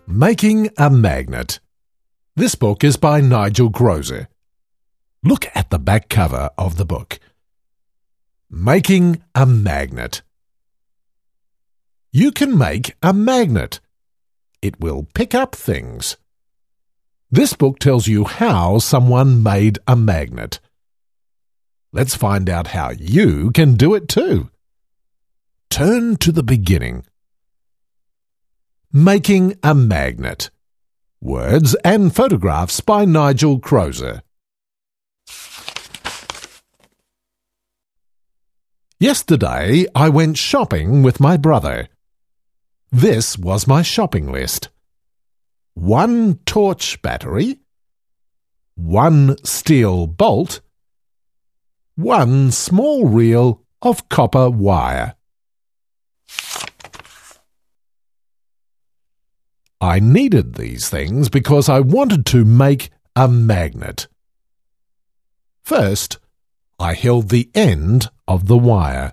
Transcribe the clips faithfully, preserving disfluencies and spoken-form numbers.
Making a Magnet. This book is by Nigel Croser. Look at the back cover of the book. Making a Magnet. You can make a magnet. It will pick up things. This book tells you how someone made a magnet. Let's find out how you can do it too. Turn to the beginning. Making a Magnet. Words and photographs by Nigel Croser. Yesterday I went shopping with my brother. This was my shopping list. One torch battery, one steel bolt, one small reel of copper wire. I needed these things because I wanted to make a magnet. First, I held the end of the wire.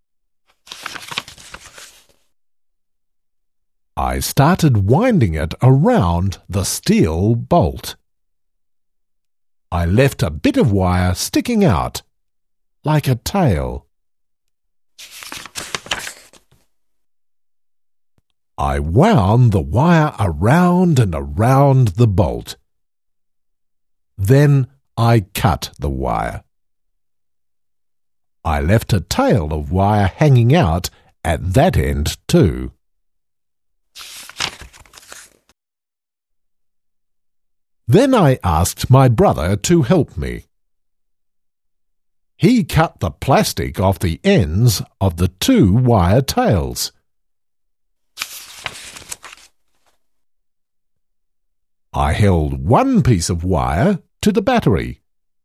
I started winding it around the steel bolt. I left a bit of wire sticking out, like a tail. I wound the wire around and around the bolt. Then I cut the wire. I left a tail of wire hanging out at that end too. Then I asked my brother to help me. He cut the plastic off the ends of the two wire tails. I held one piece of wire to the battery.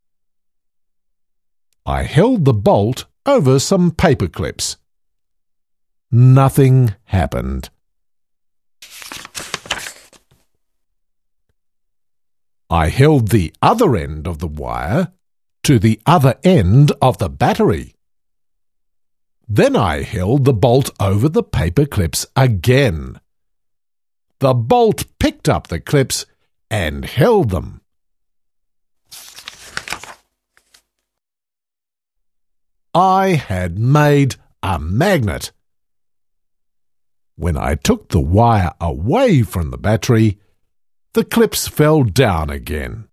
I held the bolt over some paper clips. Nothing happened. I held the other end of the wire to the other end of the battery. Then I held the bolt over the paper clips again. The bolt picked up the clips and held them. I had made a magnet. When I took the wire away from the battery, the clips fell down again.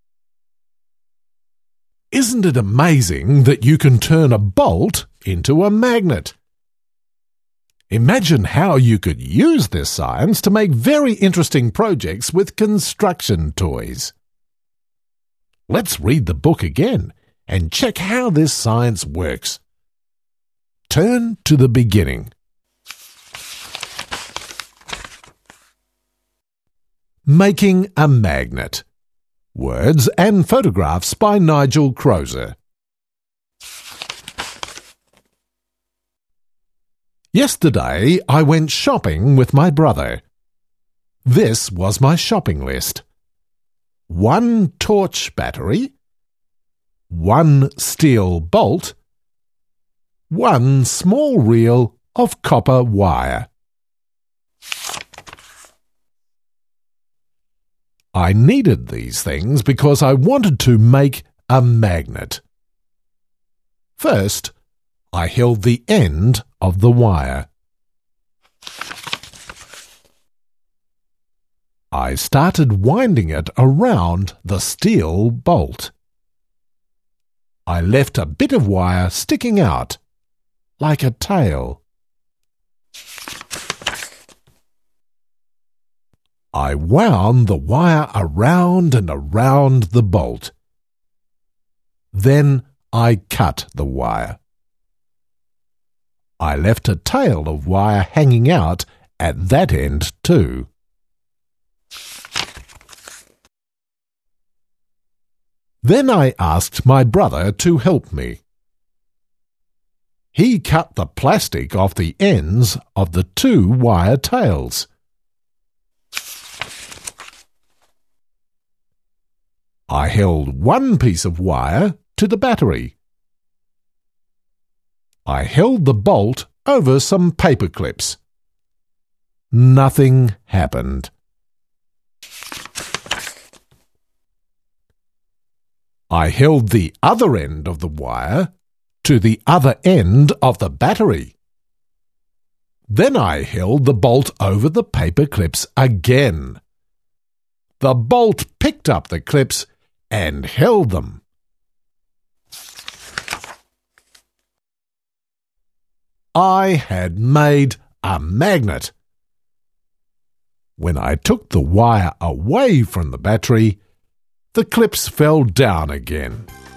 Isn't it amazing that you can turn a bolt into a magnet? Imagine how you could use this science to make very interesting projects with construction toys. Let's read the book again and check how this science works. Turn to the beginning. Making a Magnet. Words and photographs by Nigel Croser. Yesterday I went shopping with my brother. This was my shopping list. One torch battery, one steel bolt, one small reel of copper wire. I needed these things because I wanted to make a magnet. First, I held the end of the wire. I started winding it around the steel bolt. I left a bit of wire sticking out, like a tail. I wound the wire around and around the bolt. Then I cut the wire. I left a tail of wire hanging out at that end too. Then I asked my brother to help me. He cut the plastic off the ends of the two wire tails. I held one piece of wire to the battery. I held the bolt over some paper clips. Nothing happened. I held the other end of the wire to the other end of the battery. Then I held the bolt over the paper clips again. The bolt picked up the clips and held them. I had made a magnet. When I took the wire away from the battery, the clips fell down again.